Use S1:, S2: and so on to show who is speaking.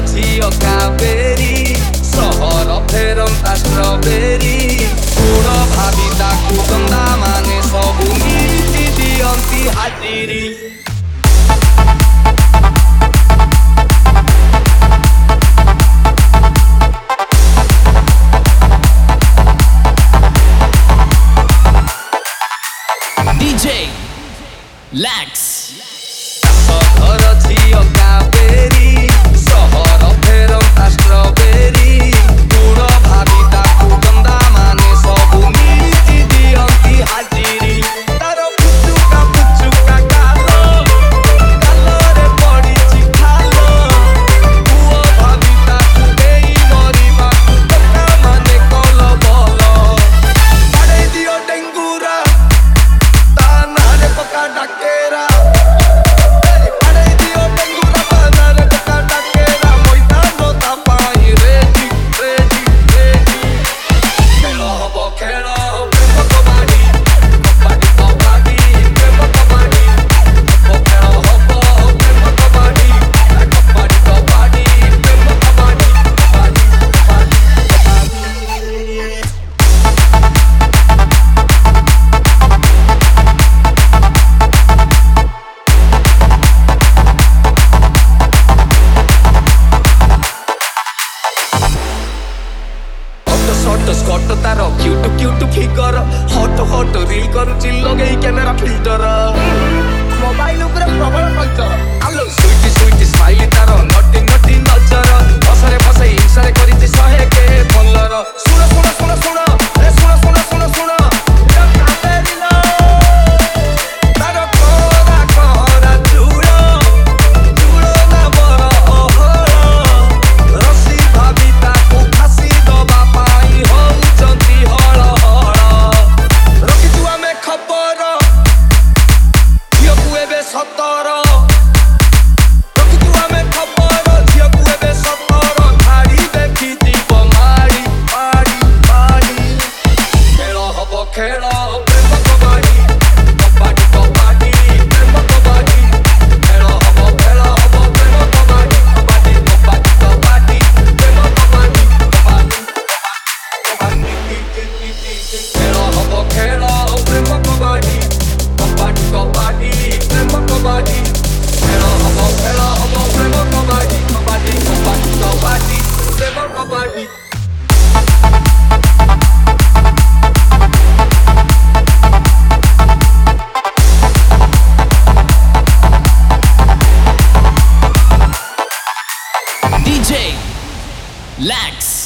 S1: ଝିଅ କାବେରୀ ସହର ଫେରନ୍ତା ଷ୍ଟ୍ରବେରୀ ଗୁଣ ଭାବି ତାକୁ ଗନ୍ଦା ମାନେ ସବୁ ନୀତି ଦିଅନ୍ତି ହାଜିରୀ।
S2: DJ Lax
S1: ଘର ଝିଅ କାବେରୀ ସହର ଫେରନ୍ତା ଷ୍ଟ୍ରବେରୀ ଗୁଣ ଭାବି ତାକୁ ଗନ୍ଦା ମାନେ ସବୁ ନୀତି ଦିଅନ୍ତି ହାଜିରୀ। ତାର ପୁଚୁକା ପୁଚୁକା ଗାଲରେ ପଡ଼ିଛି ଖାଲ ପୁଅ ଭାବି ତାକୁ ଦେଇ ମରିବାକୁ ଟୋକା ମାନେ କଲ ବଲ ବାଡ଼େଇ ଦିଅ ଡେଙ୍ଗୁରା ତା ନାଁରେ ପକା ଡାକେରା। ସ୍କଟ ତାର cute cute figure hot hot reel କରୁଛି ଲଗେଇ କ୍ୟାମେରା ଫିଲ୍ଟର ମୋବାଇଲ ଉପରେ ପ୍ରବଳ କଲଚର ଆଲୋ ସୁଇଟି ସୁଇଟି ସ୍ମାଇଲି ତାର ନଟି ନଟି ନଜର ବସରେ ବସେଇ ହିଂସାରେ କରିଛି 100 କେ ଫଲର। ଶୁଣ ଶୁଣ ଶୁଣ ଶୁଣ ଏ ଶୁଣ ଶୁଣ ଶୁଣ ଶୁଣ ତାର କରା କରା ଚୂଳ ଚୂଳ ନା ବର ଓହଳ ରସି ଭାବି ତାକୁ ଫାସି ଦବା ପାଇଁ ହଉଛନ୍ତି ହଳ ହଳ। ରଖିଛୁ ଆମେ ଖବର ଝିଅକୁ ଏବେ 17 ରଖିଛୁ ଆମେ ଖବର ଝିଅକୁ ଏବେ 17 ଧାଡ଼ି ଦେଖି ଯିବ ମାଡ଼ି ମାଡ଼ି ମାଡ଼ି ଖେଳ ହବ ଖେଳ ପ୍ରେମ କବାଡ଼ି କବାଡ଼ି କବାଡ଼ି ପ୍ରେମ କବାଡ଼ି ଖେଳ ହବ ପ୍ରେମ କବାଡ଼ି କବାଡ଼ି କବାଡ଼ି କବାଡ଼ି ପ୍ରେମ କବାଡ଼ି କବାଡ଼ି ଖେଳ ହବ ଖେଳ ପ୍ରେମ କବାଡ଼ି କବାଡ଼ି କବାଡ଼ି ପ୍ରେମ କବାଡ଼ି ଖେଳ ହବ ପ୍ରେମ କବାଡ଼ି କବାଡ଼ି କବାଡ଼ି କବାଡ଼ି ପ୍ରେମ କବାଡ଼ି।
S2: DJ Lax